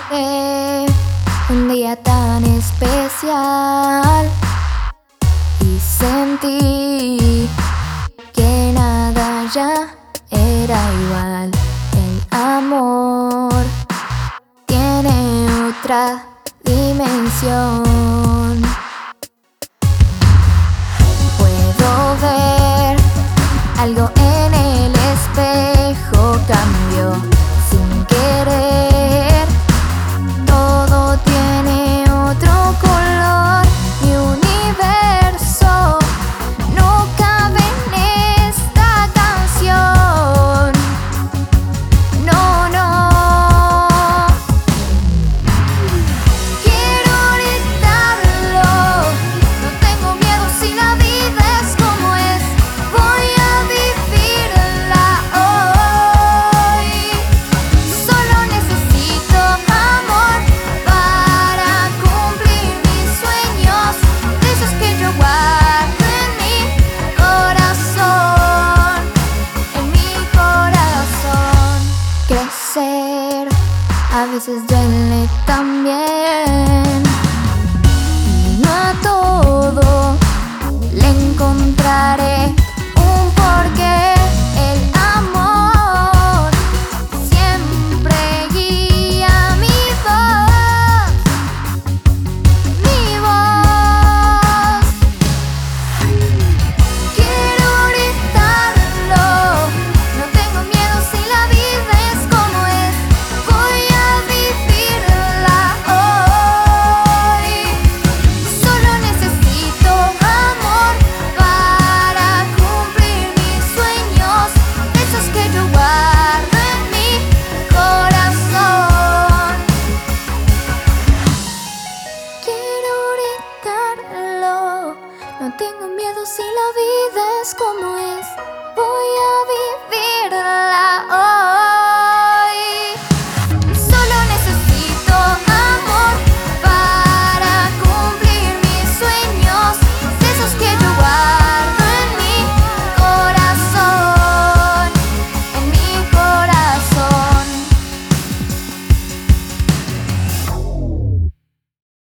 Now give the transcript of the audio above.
Un día tan especial y sentí que nada ya era igual. El amor tiene otra dimensión. Puedo ver algo en el espejo, cambió sin querer. Todo tiene otro color. Mi universo no cabe en esta canción. No, no. Quiero gritarlo. No tengo miedo si la vida es como es. Voy a vivirla hoy. Solo necesito amor para cumplir mis sueños, de esos que yo guardo en mi corazón, en mi corazón. Crecer a veces duele también.